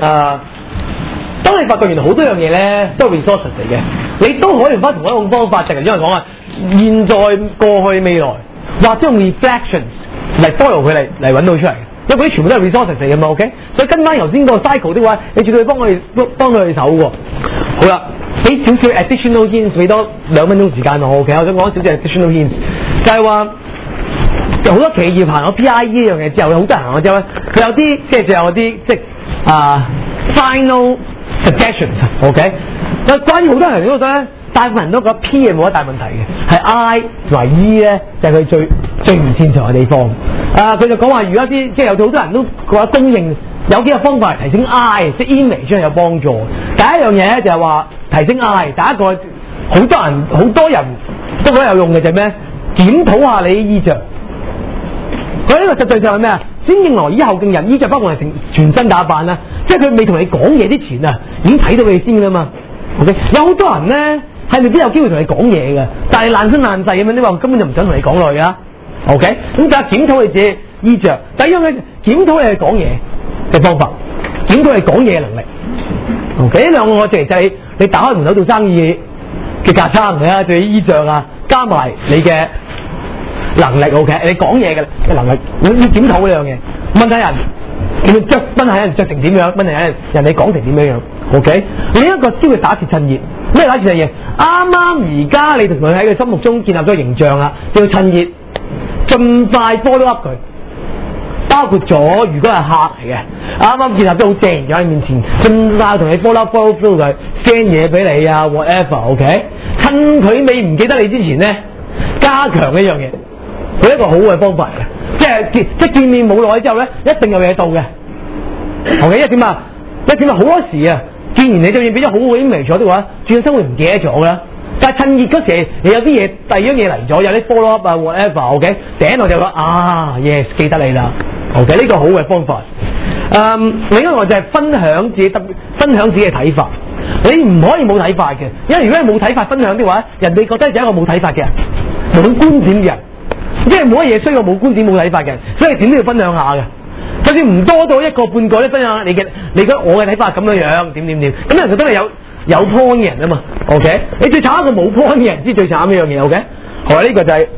當你發覺原來好多樣嘢咧都係 resources 嚟嘅，你都可以用翻同一種方法，就係因為講啊，現在、過去、未來，或者用 reflections 嚟 follow 佢嚟揾到出嚟嘅，因為嗰啲全部都係 resources 嚟嘅嘛 ，OK？ 所以跟翻頭先個 cycle 的話，你絕對幫佢哋手喎。好啦，俾少少 additional hints， 俾多2分鐘時間我 ，OK？ 我想講少少 additional hints， 就係話好多企業行咗 PIE 呢樣嘢之後，好多人行咗之後咧，佢有啲仲有啲final suggestions，OK？ 但係關於好多人嗰度咧，大部分人都覺得 P 係冇乜大問題嘅，係 I 同埋 E 咧就係佢最唔擅長嘅地方。佢就講話，如果啲有好多人都覺得公認有幾個方法嚟提升 I， 即係 image 係有幫助。第一樣嘢咧就係話提升 I， 第一個好多人都覺得有用嘅就係咩？檢討下你啲衣着。佢呢個實際上係咩啊？先敬來，以後敬人，衣着包括係全身打扮啦，即係佢未同你講嘢之前啊，已經睇到你先㗎啦嘛。OK， 有好多人咧係未必有機會同你講嘢嘅，但係爛身爛世咁樣，你話根本就唔想同你講落去啊。OK， 咁就係檢討你自己衣着。第一樣咧，檢討你講嘢嘅方法，檢討你講嘢嘅能力。OK， 呢兩個我就係你打開門口做生意嘅架撐嚟啊，對衣着啊，加埋你嘅能力 ，OK， 你講嘢嘅能力，你要檢討呢樣嘢。問題人，你着問題人着成點樣？問題人哋講成點樣？OK， 另一個先會打鐵趁熱。咩打鐵趁熱？啱啱而家你同佢喺佢心目中建立咗形象啦，要趁熱，盡快 follow up 佢。包括咗如果係客嚟嘅，啱啱建立咗好正形象喺面前，盡快同你 follow through 佢 send 嘢俾你啊 whatever，OK， 趁佢未唔記得你之前咧，加強呢樣嘢。佢一個好嘅方法嚟嘅，即係見面冇耐之後咧，一定有嘢到嘅。OK， 一點啊，好多時啊，見完你就算俾咗好好 image 咗的話，轉身會唔記得咗㗎啦。但係趁熱嗰時，你有啲嘢第二樣嘢嚟咗，有啲 follow up 啊 whatever，OK， 第一我就話yes 記得你啦。OK， 呢個好嘅方法。另一個就係分享自己嘅睇法。你唔可以冇睇法嘅，因為如果你冇睇法分享的話，人哋覺得你係一個冇睇法嘅人，冇觀點嘅人。即係冇乜嘢需要冇觀點冇睇法嘅，所以點都要分享下嘅。就算唔多到一個半個咧，分享你覺得我嘅睇法咁樣樣點，咁人就真係有 point 嘅人啊嘛。OK， 你最慘一個冇 point 嘅人先最慘呢樣嘢。OK， 好啦，呢個就係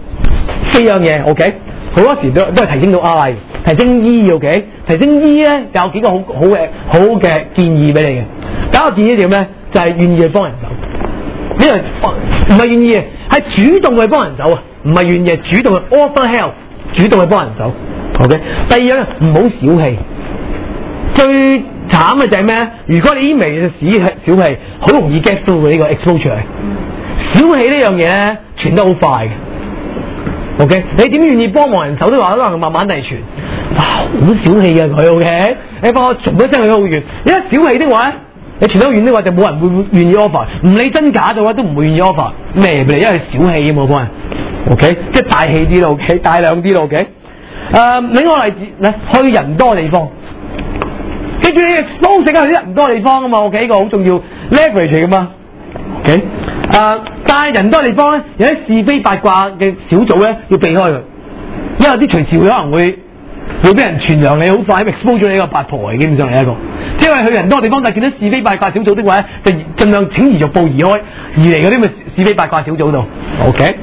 4樣嘢。OK， 好多時都係提升到 I， 提升 E。OK， 提升 E 咧就有幾個好嘅建議俾你嘅。第一個建議點咧，就係願意去幫人手。呢個唔係願意，係主動去幫人手啊！唔係願意，主動去 offer help， 主動去幫人手。OK， 第二樣唔好小氣。最慘嘅就係咩？如果你 email 嘅小氣，好容易 get 到呢個 exposure。小氣呢樣嘢咧，傳得好快嘅。OK， 你點願意幫忙人手都話可能慢慢地傳。哇，好小氣嘅佢。OK， 你幫我傳一聲去好遠。一小氣的話咧，你傳得遠的話就冇人會願意 offer， 唔理真假嘅話都唔會願意 offer。咩嚟？因為小氣啊嘛，幫人。OK， 即係大氣啲咯 ，OK， 大量啲咯 OK。另外個例子咧，去人多嘅地方，記住你expose去啲人多嘅地方啊嘛 ，OK， 呢個好重要 leverage 噶嘛 ，OK。但係人多嘅地方咧，有啲是非八卦嘅小組咧要避開佢，因為啲隨時會可能會俾人傳揚你好快 expose 咗你一個八婆嚟，基本上係一個。即係去人多嘅地方，但係見到是非八卦小組的話咧，就盡量請而逐步移開而嚟嗰啲咪是非八卦小組度 ，OK。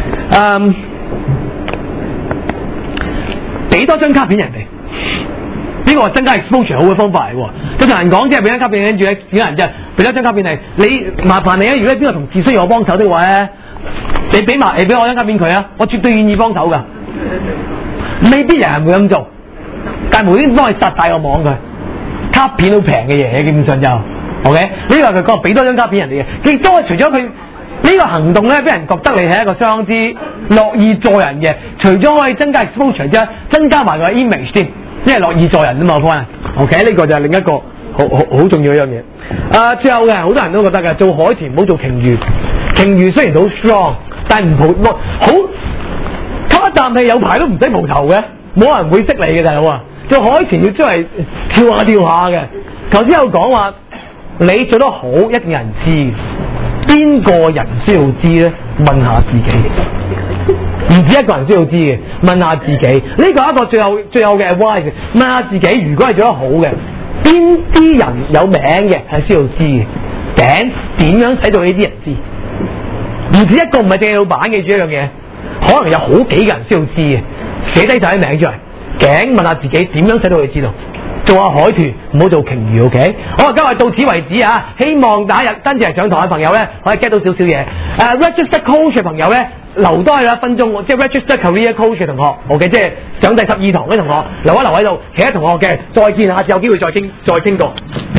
俾多張卡片人哋，呢個係增加 exposure 好嘅方法嚟喎。就同人講，即係俾張卡片，跟住咧見人就俾多張卡片你麻煩你啊！如果邊個同事需要我幫手的話咧，你俾我張卡片佢啊，我絕對願意幫手㗎。未必人會咁做，但係無端端幫佢殺大個網佢，卡片好平嘅嘢，基本上就 OK。呢個佢講俾多張卡片人哋嘅，亦都係除咗佢。呢個行動咧，俾人覺得你係一個相當之樂意助人嘅，除咗可以增加 exposure 之外，增加埋個 image 添，因為樂意助人啊嘛，我講 OK， 呢個就係另一個好重要一樣嘢。最後嘅好多人都覺得嘅，做海豚唔好做鯨魚。鯨魚雖然好 strong，但係唔好吸一啖氣有排都唔使蒲頭嘅，冇人會識你嘅大佬啊！做海豚要真係跳下嘅。頭先有講話，你做得好一定有人知。邊個人需要知咧？問下自己，唔止一個人需要知嘅，問下自己。呢個係一個最後嘅 advice。問下自己，如果係做得好嘅，邊啲人有名嘅係需要知嘅，頸點樣使到呢啲人知？唔止一個，唔係淨係老闆記住一樣嘢，可能有好幾個人需要知嘅，寫低晒啲名出嚟，頸問下自己點樣使到佢知道。做下海豚，唔好做鯨魚 ，OK？ 好，今日到此為止啊！希望大家真正係上堂嘅朋友咧，可以 get 到少少嘢。register coach 嘅朋友咧，留多係1分鐘，即係 register career coach 嘅同學，OK？ 即係上第12堂嗰啲同學，留喺度。其他同學嘅，再見，下次有機會再傾過。